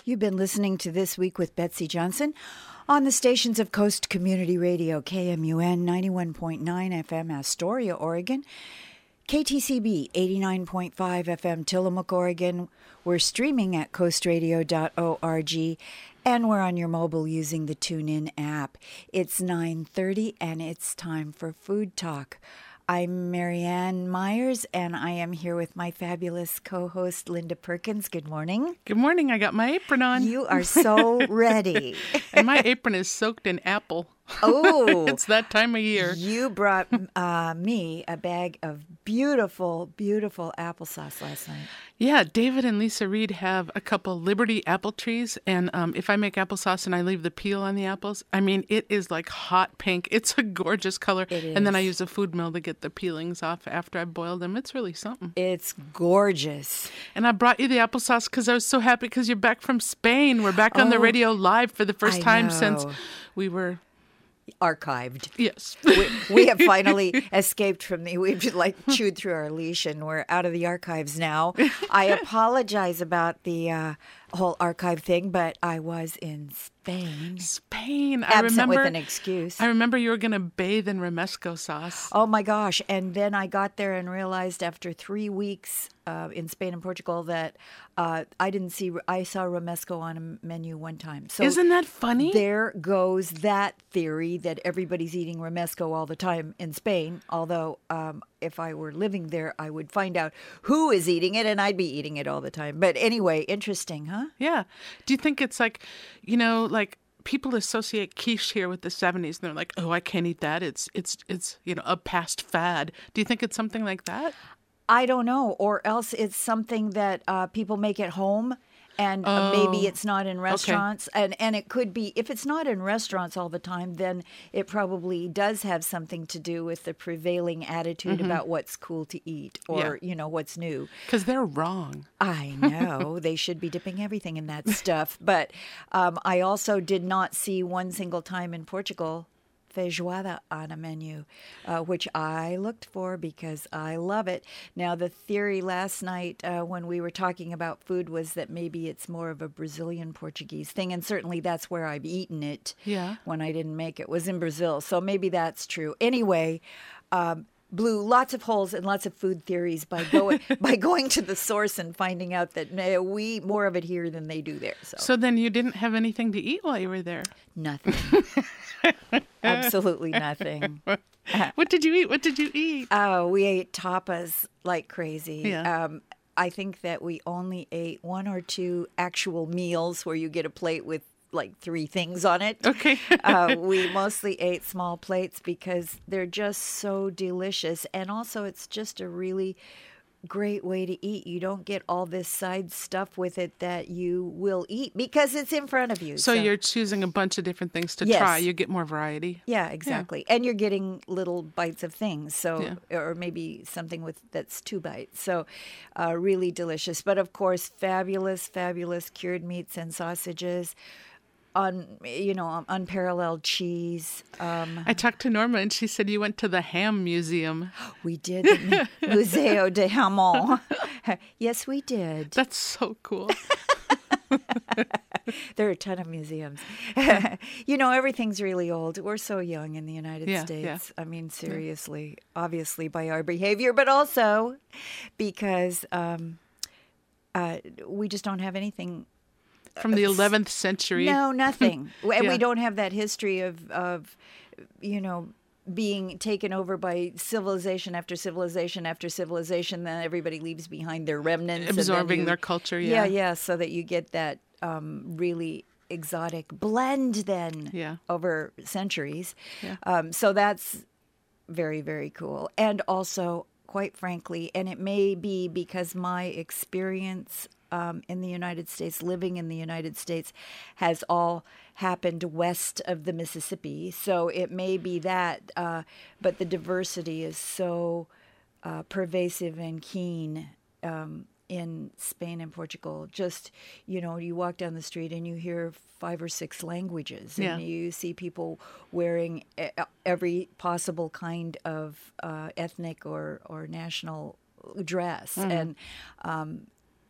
You've been listening to This Week with Betsy Johnson on the stations of Coast Community Radio, KMUN 91.9 FM, Astoria, Oregon, KTCB 89.5 FM, Tillamook, Oregon. We're streaming at coastradio.org, and we're on your mobile using the TuneIn app. It's 9:30, and it's time for Food Talk. I'm Marianne Myers, and I am here with my fabulous co-host, Linda Perkins. Good morning. Good morning. I got my apron on. You are so ready. And my apron is soaked in apple. Oh. It's that time of year. You brought me a bag of beautiful, beautiful applesauce last night. Yeah, David and Lisa Reed have a couple Liberty apple trees, and if I make applesauce and I leave the peel on the apples, I mean, it is like hot pink. It's a gorgeous color. It is. And then I use a food mill to get the peelings off after I've boiled them. It's really something. It's gorgeous. And I brought you the applesauce because I was so happy because you're back from Spain. We're back on the radio live for the first time since we were archived. Yes. We have finally escaped from we've chewed through our leash, and we're out of the archives now. I apologize about the whole archive thing, but I was in Spain. Absent with an excuse. I remember you were going to bathe in Romesco sauce. Oh my gosh. And then I got there and realized after 3 weeks in Spain and Portugal that I saw Romesco on a menu one time. So isn't that funny? There goes that theory that everybody's eating Romesco all the time in Spain. Although if I were living there, I would find out who is eating it and I'd be eating it all the time. But anyway, interesting, huh? Yeah. Do you think it's like, people associate quiche here with the 70s and they're like, oh, I can't eat that. It's a past fad. Do you think it's something like that? I don't know. Or else it's something that people make at home. And maybe it's not in restaurants. Okay. And it could be, if it's not in restaurants all the time, then it probably does have something to do with the prevailing attitude about what's cool to eat or, what's new. Because they're wrong. I know. They should be dipping everything in that stuff. But I also did not see one single time in Portugal feijoada on a menu, which I looked for because I love it. Now, the theory last night when we were talking about food was that maybe it's more of a Brazilian Portuguese thing, and certainly that's where I've eaten it when I didn't make it, was in Brazil. So maybe that's true. Anyway, blew lots of holes and lots of food theories by going to the source and finding out that we more of it here than they do there. So then you didn't have anything to eat while you were there? Nothing. Absolutely nothing. What did you eat? Oh, we ate tapas like crazy. Yeah. I think that we only ate 1 or 2 actual meals where you get a plate with like 3 things on it. Okay. We mostly ate small plates because they're just so delicious. And also it's just a really great way to eat. You don't get all this side stuff with it that you will eat because it's in front of you. So you're choosing a bunch of different things to try. You get more variety. Yeah, exactly. Yeah. And you're getting little bites of things. Or maybe something that's 2 bites. So really delicious. But of course, fabulous, fabulous cured meats and sausages. Unparalleled cheese. I talked to Norma and she said you went to the ham museum. We did. The Museo de Jamón. Yes, we did. That's so cool. There are a ton of museums. Everything's really old. We're so young in the United States. Yeah. I mean, seriously, obviously by our behavior, but also because we just don't have anything from the 11th century. No, nothing. And we don't have that history of being taken over by civilization after civilization after civilization. Then everybody leaves behind their remnants. Absorbing their culture, Yeah, so that you get that really exotic blend then over centuries. Yeah. So that's very, very cool. And also, quite frankly, and it may be because my experience in the United States, living in the United States, has all happened west of the Mississippi. So it may be that, but the diversity is so pervasive and keen in Spain and Portugal. Just, you walk down the street and you hear 5 or 6 languages, and you see people wearing every possible kind of ethnic or national dress. And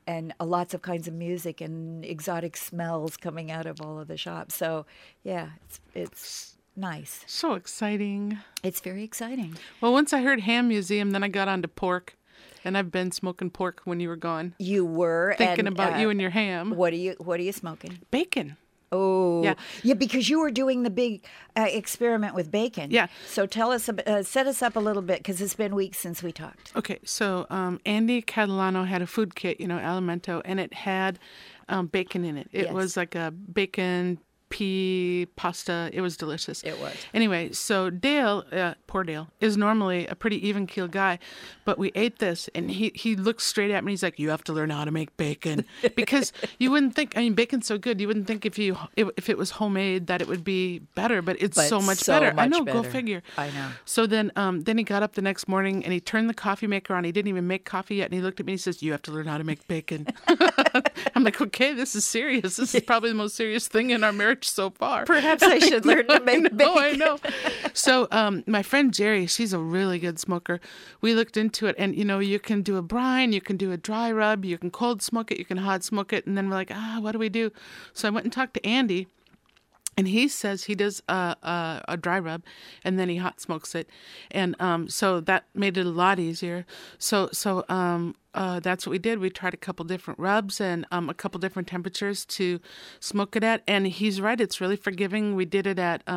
lots of kinds of music and exotic smells coming out of all of the shops. So, yeah, it's nice. So exciting. It's very exciting. Well, once I heard ham museum, then I got onto pork. And I've been smoking pork when you were gone. You were thinking about you and your ham. What are you smoking? Bacon. Oh, yeah, because you were doing the big experiment with bacon. Yeah. So tell us, set us up a little bit, because it's been weeks since we talked. Okay, so Andy Catalano had a food kit, Alimento, and it had bacon in it. It was like a bacon pea pasta. It was delicious. It was. Anyway, so Dale, poor Dale, is normally a pretty even-keeled guy, but we ate this, and he looked straight at me. He's like, "You have to learn how to make bacon," because you wouldn't think. I mean, bacon's so good. You wouldn't think if it was homemade that it would be better, but it's so much better. I know. Go figure. I know. So then he got up the next morning and he turned the coffee maker on. He didn't even make coffee yet, and he looked at me and he says, "You have to learn how to make bacon." I'm like, "Okay, this is serious. This is probably the most serious thing in our marriage so far. Perhaps I should learn to make bacon." I know. So my friend Jerry, she's a really good smoker. We looked into it, and you can do a brine, you can do a dry rub, you can cold smoke it, you can hot smoke it, and then we're like, what do we do? So I went and talked to Andy. And he says he does a dry rub, and then he hot smokes it, and so that made it a lot easier. So that's what we did. We tried a couple different rubs and a couple different temperatures to smoke it at, and he's right. It's really forgiving. We did it at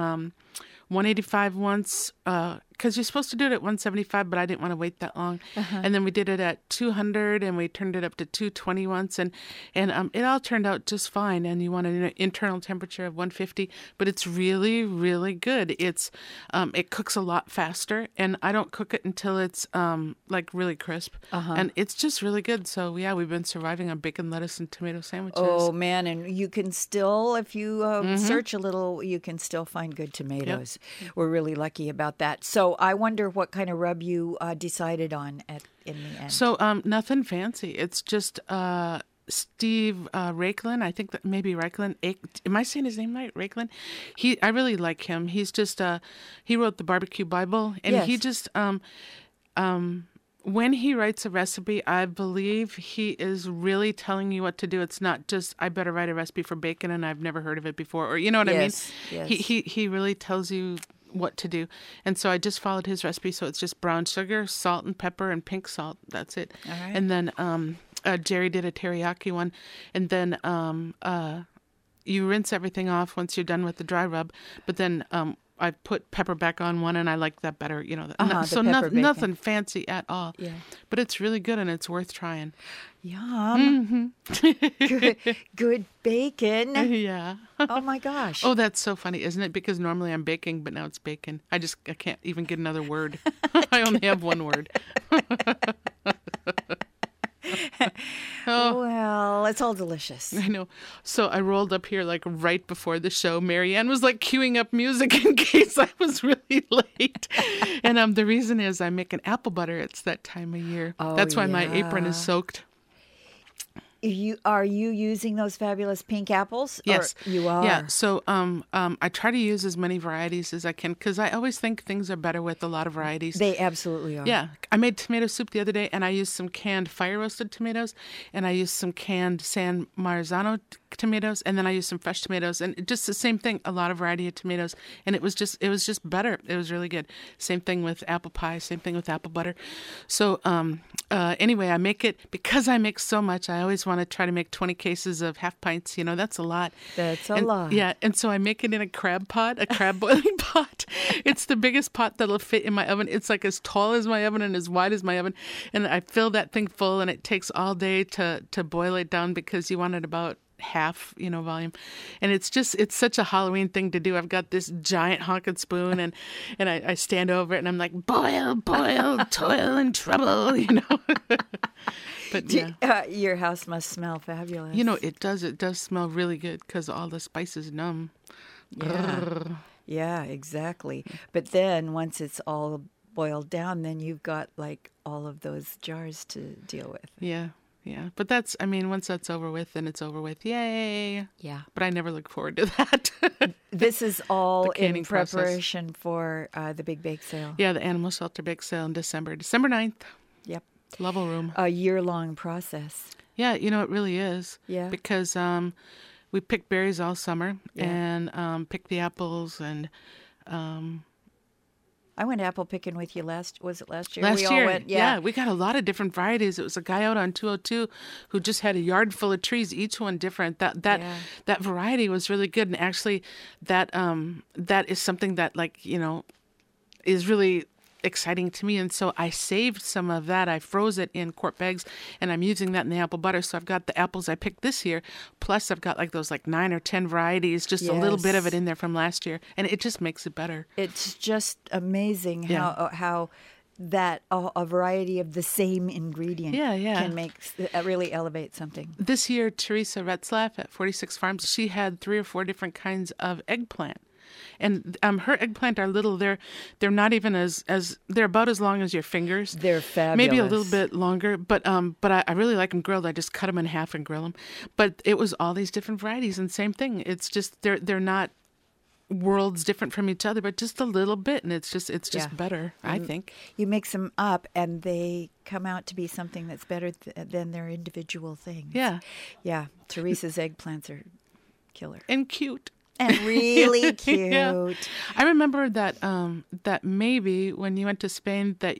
185 once, because you're supposed to do it at 175, but I didn't want to wait that long. And then we did it at 200, and we turned it up to 220 once, and it all turned out just fine. And you want an internal temperature of 150, but it's really, really good. It cooks a lot faster, and I don't cook it until it's like really crisp, and it's just really good. So yeah, we've been surviving on bacon, lettuce, and tomato sandwiches. Oh man, and you can still, if you search a little, you can still find good tomatoes. Yep. We're really lucky about that. So I wonder what kind of rub you decided on in the end. So nothing fancy. It's just Steve Raiklin. I think that maybe Raiklin. Am I saying his name right? Raiklin. I really like him. He's just he wrote the Barbecue Bible, and he just when he writes a recipe, I believe he is really telling you what to do. It's not just, I better write a recipe for bacon and I've never heard of it before, or you know what I mean? Yes. He really tells you what to do. And so I just followed his recipe. So it's just brown sugar, salt and pepper, and pink salt. That's it. All right. And then Jerry did a teriyaki one. And then you rinse everything off once you're done with the dry rub. But then I put pepper back on one, and I like that better. So nothing fancy at all. Yeah. But it's really good, and it's worth trying. Yum. Good bacon. Yeah. Oh my gosh. Oh, that's so funny, isn't it? Because normally I'm baking, but now it's bacon. I can't even get another word. I only have one word. Well, it's all delicious. I know. So I rolled up here like right before the show. Marianne was like queuing up music in case I was really late. And the reason is I'm making apple butter. It's that time of year. Oh, that's why my apron is soaked. Are you using those fabulous pink apples? Yes, you are. Yeah. So I try to use as many varieties as I can, because I always think things are better with a lot of varieties. They absolutely are. Yeah. I made tomato soup the other day, and I used some canned fire roasted tomatoes, and I used some canned San Marzano tomatoes, and then I used some fresh tomatoes, and just the same thing, a lot of variety of tomatoes, and it was just better. It was really good. Same thing with apple pie, same thing with apple butter. So anyway, I make it, because I make so much, I always want to try to make 20 cases of half pints. That's a lot. That's a lot. Yeah, and so I make it in a crab boiling pot. It's the biggest pot that'll fit in my oven. It's like as tall as my oven and as wide as my oven, and I fill that thing full, and it takes all day to boil it down, because you want it about half volume, and it's such a Halloween thing to do. I've got this giant honking spoon, and I stand over it, and I'm like, boil, toil and trouble, But yeah, your house must smell fabulous. It does smell really good, because all the spices numb. Yeah, exactly. But then once it's all boiled down, then you've got like all of those jars to deal with. Yeah. But once that's over with, then it's over with. Yay. Yeah. But I never look forward to that. This is all in preparation for the big bake sale. Yeah, the Animal Shelter Bake Sale in December 9th. Yep. Level Room. A year-long process. Yeah, it really is. Yeah. Because we picked berries all summer and picked the apples and I went apple picking with you last year? Last year, all went, we got a lot of different varieties. It was a guy out on 202 who just had a yard full of trees, each one different. That variety was really good, and actually, that is something that is really exciting to me. And so I saved some of that. I froze it in quart bags, and I'm using that in the apple butter. So I've got the apples I picked this year, plus I've got 9 or 10 varieties, just a little bit of it in there from last year, and it just makes it better. It's just amazing how that a variety of the same ingredient can really elevate something. This year, Teresa Retzlaff at 46 Farms, she had 3 or 4 different kinds of eggplant. And her eggplant are little. They're not even as they're about as long as your fingers. They're fabulous. Maybe a little bit longer, but I really like them grilled. I just cut them in half and grill them. But it was all these different varieties, and same thing. It's just they're not worlds different from each other, but just a little bit, and it's just better. I think you mix them up, and they come out to be something that's better than their individual things. Yeah. Teresa's eggplants are killer and cute. And really cute. Yeah. I remember that that maybe when you went to Spain that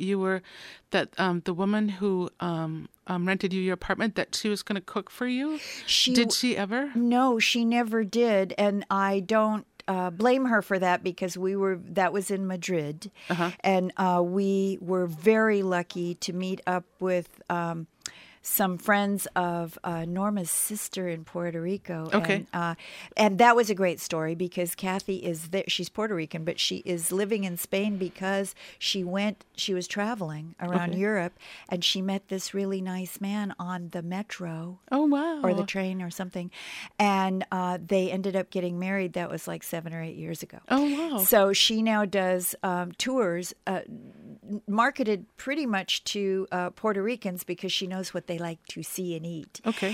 the woman who rented you your apartment, that she was going to cook for you. Did she ever? No, she never did, and I don't blame her for that, because that was in Madrid, and we were very lucky to meet up with some friends of Norma's sister in Puerto Rico. Okay. And that was a great story, because Kathy is there. She's Puerto Rican, but she is living in Spain because she was traveling around Europe, and she met this really nice man on the metro. Oh, wow. Or the train or something. And they ended up getting married. That was 7 or 8 years ago. Oh, wow. So she now does tours marketed pretty much to Puerto Ricans, because she knows what they like to see and eat. Okay.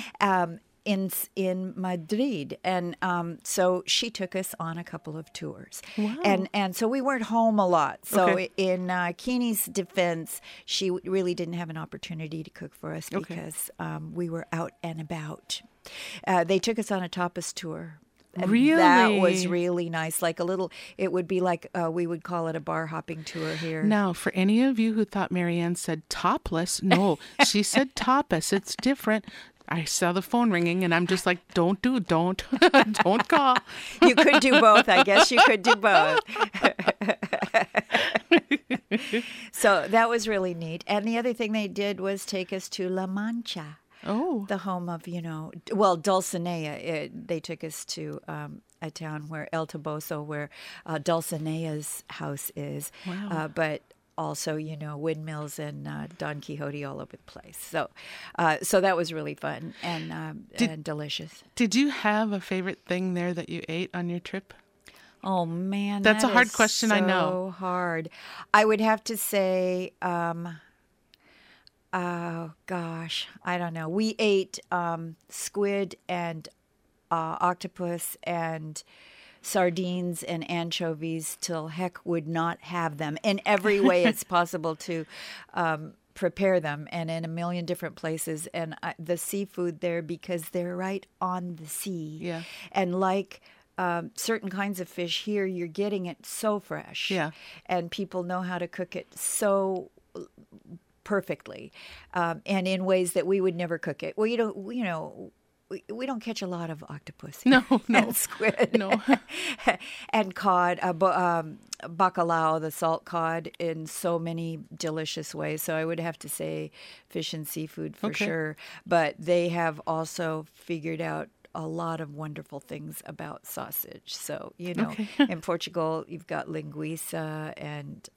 In Madrid, and so she took us on a couple of tours. Wow. And so we weren't home a lot. So in Keeney's defense, she really didn't have an opportunity to cook for us, because we were out and about. They took us on a tapas tour. And really? That was really nice. It would be we would call it a bar hopping tour here. Now, for any of you who thought Marianne said topless, no, she said tapas. It's different. I saw the phone ringing, and I'm just like, don't call. You could do both. I guess you could do both. So that was really neat. And the other thing they did was take us to La Mancha. Oh. The home of, Dulcinea. They took us to a town where El Toboso, where Dulcinea's house is. Wow. But also, windmills and Don Quixote all over the place. So that was really fun and delicious. Did you have a favorite thing there that you ate on your trip? Oh, man. That's a hard question, I know. So hard. I would have to say... oh, gosh, I don't know. We ate squid and octopus and sardines and anchovies till heck would not have them. In every way it's possible to prepare them, and in a million different places. And the seafood there, because they're right on the sea. Yeah. And certain kinds of fish here, you're getting it so fresh. Yeah. And people know how to cook it so perfectly, and in ways that we would never cook it. Well, we don't catch a lot of octopus here. No. And squid. No. And cod, bacalao, the salt cod, in so many delicious ways. So I would have to say fish and seafood for sure. But they have also figured out a lot of wonderful things about sausage. So, in Portugal, you've got linguiça and,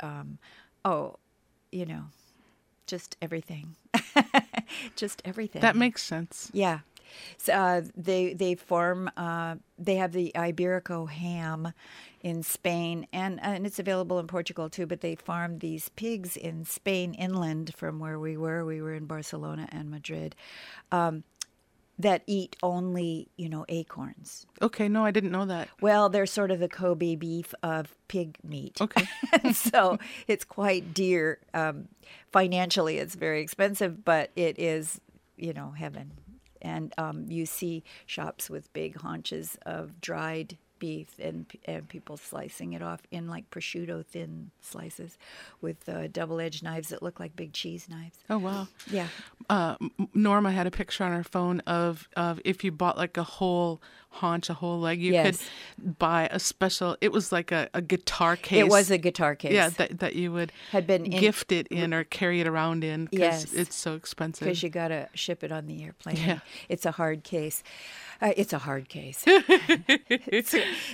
just everything. Just everything. That makes sense. Yeah. So they farm. They have the Iberico ham in Spain, and it's available in Portugal too. But they farm these pigs in Spain inland from where we were. We were in Barcelona and Madrid. That eat only, acorns. Okay, no, I didn't know that. Well, they're sort of the Kobe beef of pig meat. Okay. So it's quite dear. Financially, it's very expensive, but it is, heaven. And you see shops with big haunches of dried beef and people slicing it off in like prosciutto thin slices with double-edged knives that look like big cheese knives. Oh, wow. Yeah. Norma had a picture on her phone of if you bought like a whole haunch, a whole leg, you could buy a special, it was like a guitar case. It was a guitar case. Yeah, that you would gift it in or carry it around in because it's so expensive. Because you got to ship it on the airplane. Yeah. It's a hard case. It's a hard case. It's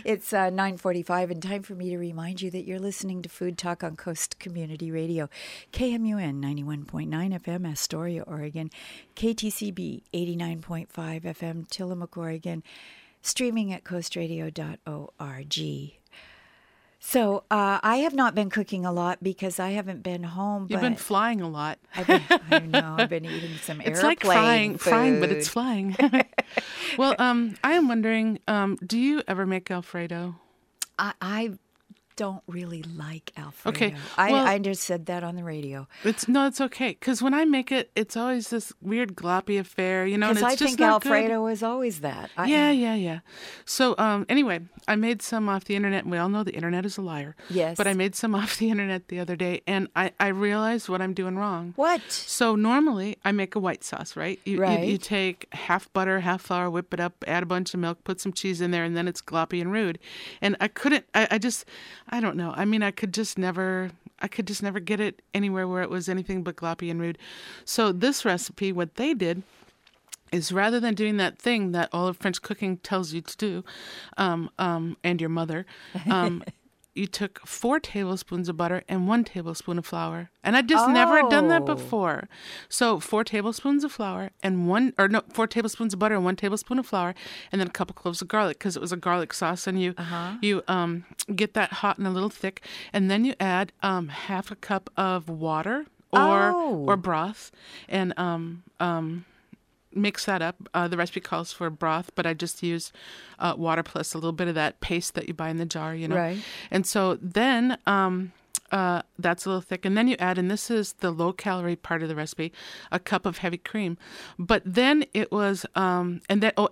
9:45 and time for me to remind you that you're listening to Food Talk on Coast Community Radio. KMUN 91.9 FM, Astoria, Oregon. KTCB 89.5 FM, Tillamook, Oregon. Streaming at coastradio.org. So I have not been cooking a lot because I haven't been home. You've been flying a lot. I know. I've been eating some airplane It's like frying, but it's flying. Well, I am wondering, do you ever make Alfredo? I don't really like Alfredo. Okay. I just said that on the radio. It's okay. Because when I make it, it's always this weird gloppy affair, you know, and it's I just think not Alfredo good. is always that. Yeah. So anyway, I made some off the internet, and we all know the internet is a liar. Yes. But I made some off the internet the other day, and I realized what I'm doing wrong. What? So normally I make a white sauce, right? You take half butter, half flour, whip it up, add a bunch of milk, put some cheese in there, and then it's gloppy and rude. And I don't know. I mean, I could just never get it anywhere where it was anything but gloppy and rude. So this recipe, what they did is rather than doing that thing that all of French cooking tells you to do, and your mother, you took 4 tablespoons of butter and 1 tablespoon of flour. And I'd just never done that before. So 4 tablespoons of flour and 4 tablespoons of butter and 1 tablespoon of flour, and then a couple cloves of garlic because it was a garlic sauce. And you get that hot and a little thick, and then you add half a cup of water or broth, and mix that up. The recipe calls for broth, but I just used water plus a little bit of that paste that you buy in the jar, you know. Right. And so then that's a little thick. And then you add, and this is the low-calorie part of the recipe, a cup of heavy cream. But then it was, once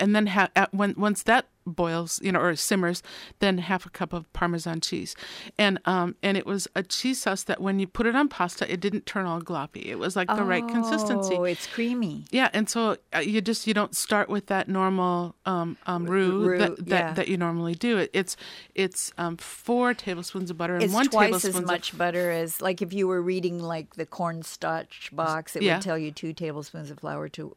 that boils, you know, or simmers, then half a cup of Parmesan cheese. And it was a cheese sauce that when you put it on pasta, it didn't turn all gloppy. It was like the right consistency. Oh, it's creamy. Yeah, and so you don't start with that normal roux that you normally do. It's 4 tablespoons of butter and it's 1 tablespoon. It's twice as much butter as, like, if you were reading like the cornstarch box, it would tell you 2 tablespoons of flour to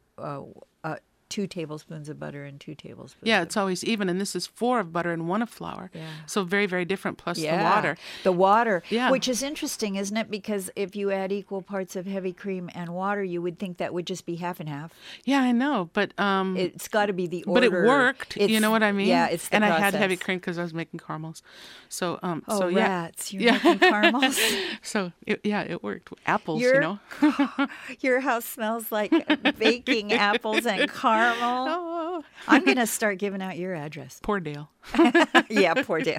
2 tablespoons of butter and 2 tablespoons. Yeah, it's always even, and this is 4 of butter and 1 of flour. Yeah. So very, very different. Plus the water. The water, which is interesting, isn't it? Because if you add equal parts of heavy cream and water, you would think that would just be half and half. Yeah, I know, but it's got to be the order. But it worked. You know what I mean? Yeah, it's the process. I had heavy cream because I was making caramels. So rats! You're making caramels. So it worked. Apples, you know. Your house smells like baking apples and caramel. Oh. I'm going to start giving out your address. Poor Dale. Yeah, poor Dale.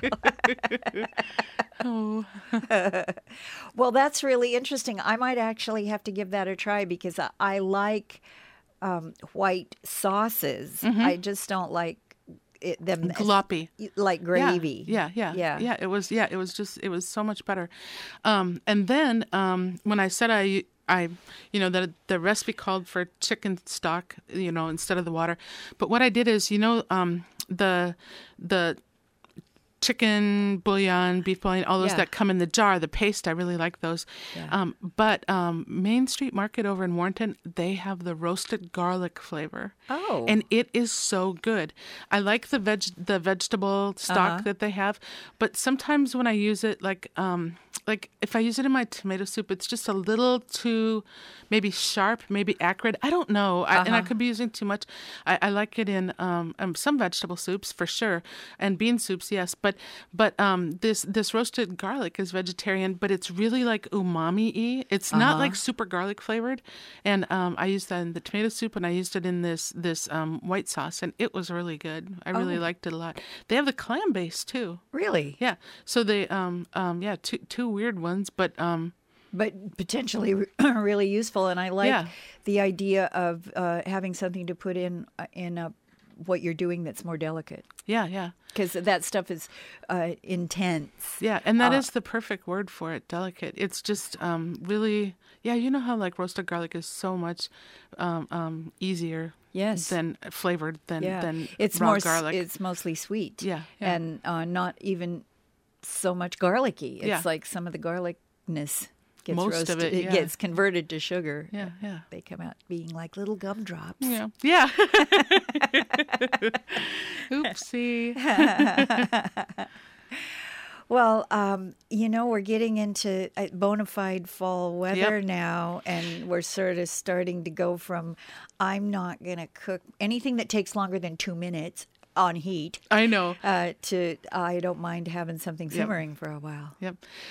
Oh. Well, that's really interesting. I might actually have to give that a try because I like white sauces. Mm-hmm. I just don't like them gloppy, like gravy. Yeah. It was so much better. And then when I said I that the recipe called for chicken stock, you know, instead of the water. But what I did is, you know, the chicken bouillon, beef bouillon, all those that come in the jar, the paste, I really like those. Yeah. But Main Street Market over in Warrenton, they have the roasted garlic flavor. Oh. And it is so good. I like the vegetable stock that they have, but sometimes when I use it, like if I use it in my tomato soup, it's just a little too maybe sharp, maybe acrid. I don't know. And I could be using too much. I like it in some vegetable soups for sure, and bean soups, yes. But this roasted garlic is vegetarian, but it's really like umami-y. It's not like super garlic flavored. And I used that in the tomato soup, and I used it in this white sauce, and it was really good. I really liked it a lot. They have the clam base too. Really? Yeah. So they two weird ones, but but potentially really useful. And I like the idea of having something to put in what you're doing that's more delicate. Yeah. Because that stuff is intense. Yeah, and that is the perfect word for it, delicate. It's just really, you know how like roasted garlic is so much easier than flavored than it's raw more garlic. It's mostly sweet. Yeah. And not even so much garlicky. It's like some of the garlicness gets Most roasted. of it gets converted to sugar. Yeah. They come out being like little gumdrops. Yeah. Oopsie. Well, we're getting into bona fide fall weather now, and we're sort of starting to go from I'm not going to cook anything that takes longer than 2 minutes on heat. I know. To I don't mind having something simmering for a while. Yep.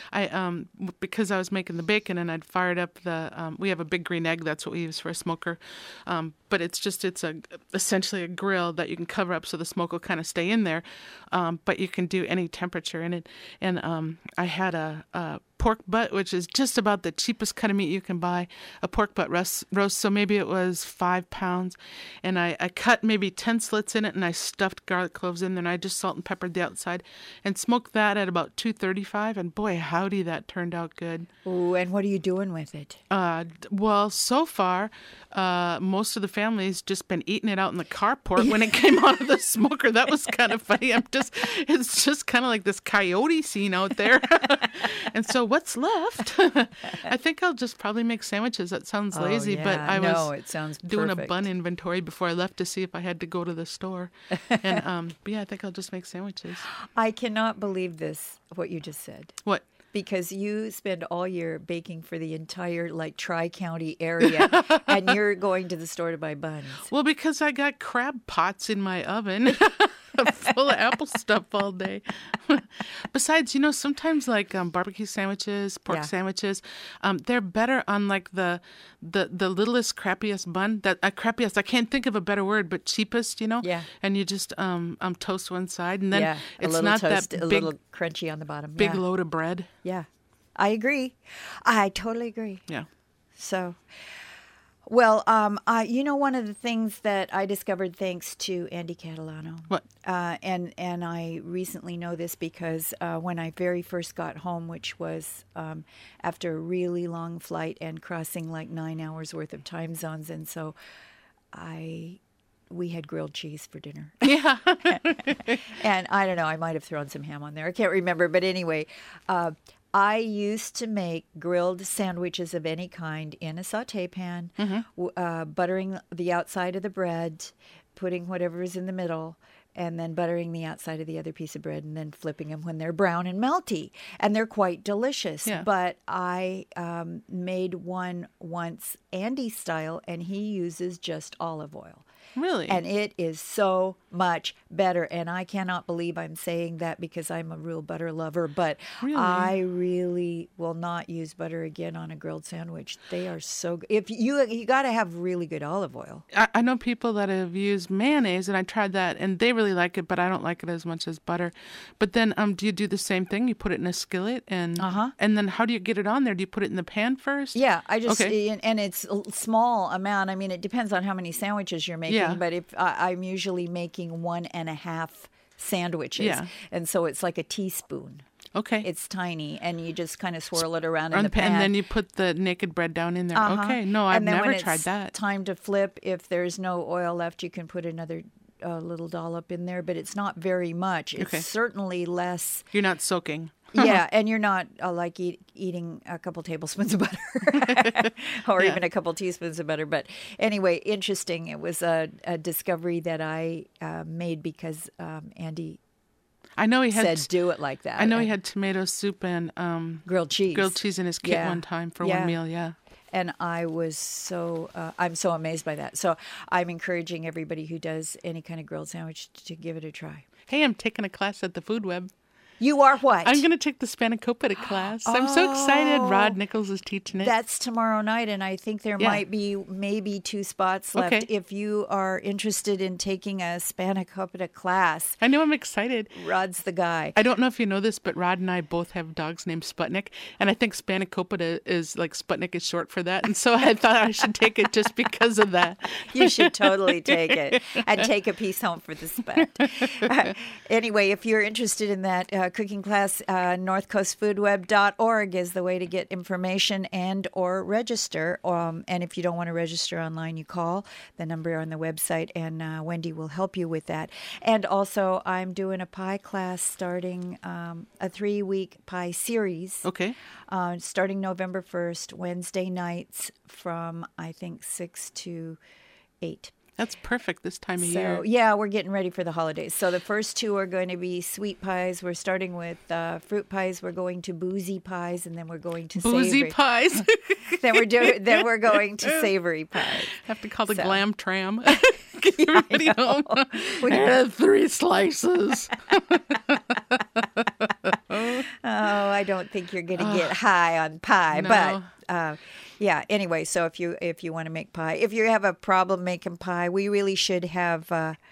I because I was making the bacon and I'd fired up the we have a big green egg, that's what we use for a smoker. But it's essentially a grill that you can cover up so the smoke will kind of stay in there. But you can do any temperature in it. And I had a pork butt, which is just about the cheapest cut of meat you can buy, a pork butt roast. So maybe it was 5 pounds. And I cut maybe 10 slits in it, and I stuffed garlic cloves in there, and I just salt and peppered the outside and smoked that at about 235. And boy, howdy, that turned out good. Ooh, and what are you doing with it? Well, so far, most of the family's just been eating it out in the carport when it came out of the smoker. That was kind of funny. It's just kind of like this coyote scene out there. And so what's left? I think I'll just probably make sandwiches. That sounds lazy, but I was it sounds doing perfect. a bun inventory before I left to see if I had to go to the store. And I think I'll just make sandwiches. I cannot believe what you just said. What? Because you spend all year baking for the entire Tri-County area, and you're going to the store to buy buns. Well, because I got crab pots in my oven full of apple stuff all day. Besides, sometimes like barbecue sandwiches, pork sandwiches, they're better on like the littlest, crappiest bun. Crappiest, I can't think of a better word, but cheapest, Yeah. And you just toast one side, and then it's not toast, that a big, little crunchy on the bottom. Big load of bread. Yeah, I agree. I totally agree. Yeah. So, well, one of the things that I discovered thanks to Andy Catalano. What? And I recently know this because when I very first got home, which was after a really long flight and crossing like 9 hours worth of time zones, and so we had grilled cheese for dinner. Yeah. And I don't know, I might have thrown some ham on there. I can't remember. But anyway, I used to make grilled sandwiches of any kind in a saute pan, buttering the outside of the bread, putting whatever is in the middle, and then buttering the outside of the other piece of bread, and then flipping them when they're brown and melty. And they're quite delicious. Yeah. But I made one once Andy style, and he uses just olive oil. Really? And it is so much better. And I cannot believe I'm saying that because I'm a real butter lover, but really? I really will not use butter again on a grilled sandwich. They are so good. If you got to have really good olive oil. I know people that have used mayonnaise, and I tried that, and they really like it, but I don't like it as much as butter. But then do you do the same thing? You put it in a skillet, and then how do you get it on there? Do you put it in the pan first? Yeah, I just, and it's a small amount. I mean, it depends on how many sandwiches you're making. Yeah. But if I'm usually making 1.5 sandwiches, and so it's like a teaspoon. Okay. It's tiny, and you just kind of swirl it around in the pan. And then you put the naked bread down in there. Okay. No, I've never tried that. Time to flip. If there's no oil left, you can put another little dollop in there, but it's not very much. It's certainly less. You're not soaking. Yeah, and you're not like eating a couple tablespoons of butter or even a couple teaspoons of butter. But anyway, interesting. It was a discovery that I made because Andy said do it like that. I know he had tomato soup and grilled cheese in his kit one time for one meal, And I was I'm so amazed by that. So I'm encouraging everybody who does any kind of grilled sandwich to give it a try. Hey, I'm taking a class at the Food Web. You are what? I'm going to take the Spanakopita class. I'm so excited. Rod Nichols is teaching it. That's tomorrow night, and I think there might be maybe 2 spots left. Okay. If you are interested in taking a Spanakopita class. I know, I'm excited. Rod's the guy. I don't know if you know this, but Rod and I both have dogs named Sputnik, and I think Spanakopita is like Sputnik is short for that, and so I thought I should take it just because of that. You should totally take it and take a piece home for the Sput. Anyway, if you're interested in that cooking class, northcoastfoodweb.org is the way to get information and or register. And if you don't want to register online, you call the number on the website, and Wendy will help you with that. And also, I'm doing a pie class starting a 3-week pie series. Okay. Starting November 1st, Wednesday nights from, I think, 6 to 8. That's perfect this time of year. So, yeah, we're getting ready for the holidays. So the first 2 are going to be sweet pies. We're starting with fruit pies. We're going to boozy pies, and then we're going to boozy savory pies. then we're going to savory pies. Have to call the glam tram. Get everybody home. I had 3 slices. Oh, I don't think you're going to get high on pie, no. but yeah. Anyway, so if you want to make pie, if you have a problem making pie, we really should have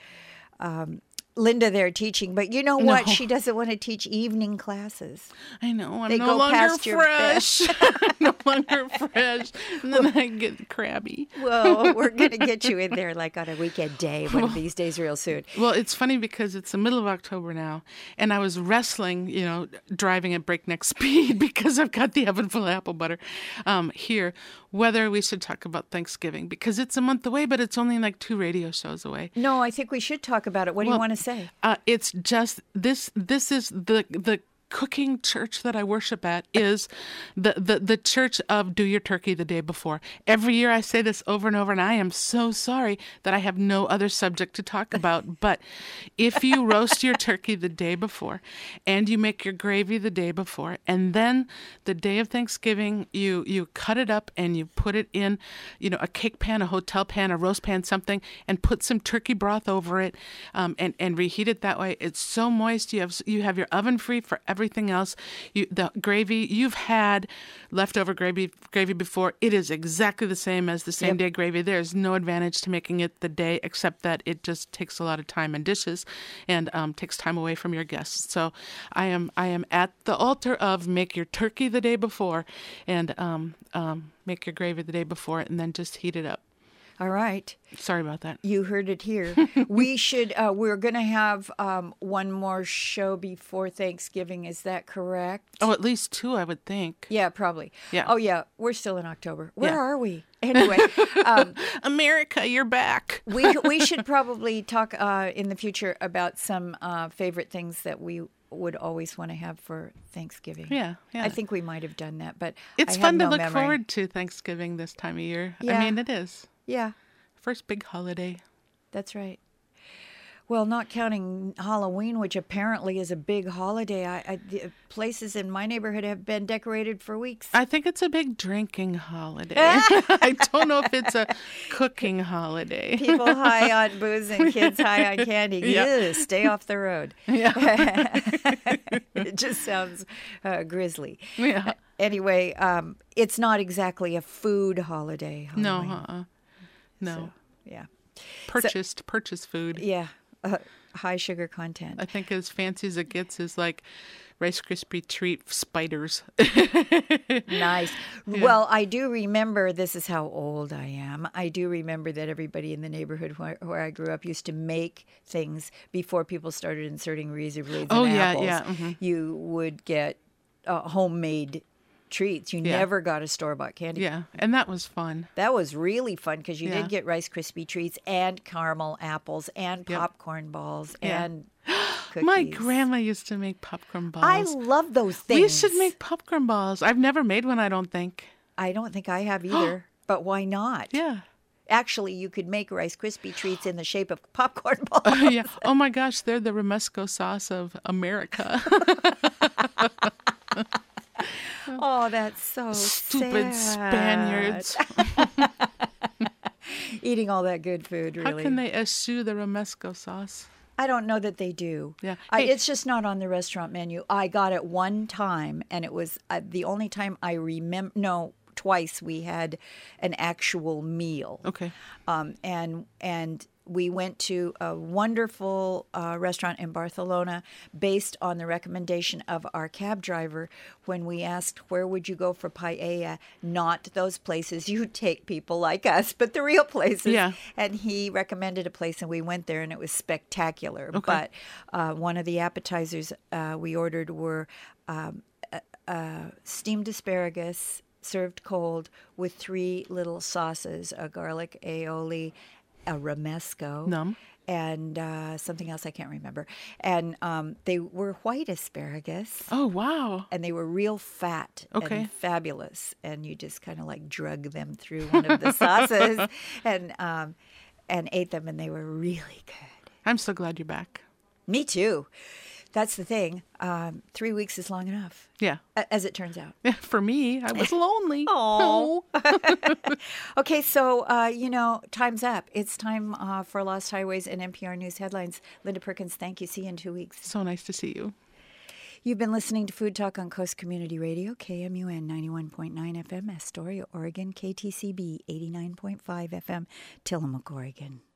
Linda there teaching. But you know what? She doesn't want to teach evening classes. I know. I'm they no go longer past fresh. No longer fresh. And then I get crabby. Well, we're going to get you in there like on a weekend day one of these days real soon. Well, it's funny because it's the middle of October now, and I was wrestling, driving at breakneck speed because I've got the oven full of apple butter here, whether we should talk about Thanksgiving because it's a month away, but it's only like 2 radio shows away. No, I think we should talk about it. What do you want to say? It's just this is the cooking church that I worship at is the church of do your turkey the day before. Every year I say this over and over, and I am so sorry that I have no other subject to talk about. But if you roast your turkey the day before and you make your gravy the day before, and then the day of Thanksgiving you cut it up and you put it in, a cake pan, a hotel pan, a roast pan, something, and put some turkey broth over it, and reheat it that way. It's so moist. You have your oven free for everything else. The gravy, you've had leftover gravy before. It is exactly the same as the same day gravy. There's no advantage to making it the day except that it just takes a lot of time and dishes and takes time away from your guests. So I am at the altar of make your turkey the day before and make your gravy the day before and then just heat it up. All right. Sorry about that. You heard it here. We should. We're going to have one more show before Thanksgiving. Is that correct? Oh, at least 2, I would think. Yeah, probably. Yeah. Oh, yeah. We're still in October. Where are we? Anyway, America, you're back. we should probably talk in the future about some favorite things that we would always want to have for Thanksgiving. Yeah. I think we might have done that, but it's fun to look forward to Thanksgiving this time of year. Yeah. I mean, it is. Yeah. First big holiday. That's right. Well, not counting Halloween, which apparently is a big holiday. Places in my neighborhood have been decorated for weeks. I think it's a big drinking holiday. I don't know if it's a cooking holiday. People high on booze and kids high on candy. Yeah. Stay off the road. Yeah. It just sounds grisly. Yeah. Anyway, it's not exactly a food holiday. Halloween. No. So, yeah. Purchase food. Yeah. High sugar content. I think as fancy as it gets is like Rice Krispie treat spiders. Nice. Yeah. Well, I do remember, this is how old I am. I do remember that everybody in the neighborhood where I grew up used to make things before people started inserting razor blades in apples. Yeah. Mm-hmm. You would get homemade treats. You never got a store-bought candy. Yeah, and that was fun. That was really fun because you did get Rice Krispie treats and caramel apples and popcorn balls and cookies. My grandma used to make popcorn balls. I love those things. We should make popcorn balls. I've never made one, I don't think. I don't think I have either, but why not? Yeah. Actually, you could make Rice Krispie treats in the shape of popcorn balls. Yeah. Oh my gosh, they're the Romesco sauce of America. Oh, that's so stupid sad. Spaniards. Eating all that good food, really. How can they eschew the Romesco sauce? I don't know that they do. Yeah. It's just not on the restaurant menu. I got it one time, and it was the only time I remember. No, twice we had an actual meal. Okay. And we went to a wonderful restaurant in Barcelona based on the recommendation of our cab driver when we asked, where would you go for paella? Not those places you take people like us, but the real places. Yeah. And he recommended a place, and we went there, and it was spectacular. Okay. But one of the appetizers we ordered were steamed asparagus served cold with 3 little sauces, a garlic aioli, a romesco, and something else I can't remember. And they were white asparagus. Oh, wow. And they were real fat Okay. and fabulous. And you just kind of like drug them through one of the sauces and ate them, and they were really good. I'm so glad you're back. Me too. That's the thing. 3 weeks is long enough. Yeah. As it turns out. For me, I was lonely. Oh. Okay, so, time's up. It's time for Lost Highways and NPR News Headlines. Linda Perkins, thank you. See you in 2 weeks. So nice to see you. You've been listening to Food Talk on Coast Community Radio, KMUN 91.9 FM, Astoria, Oregon, KTCB 89.5 FM, Tillamook, Oregon.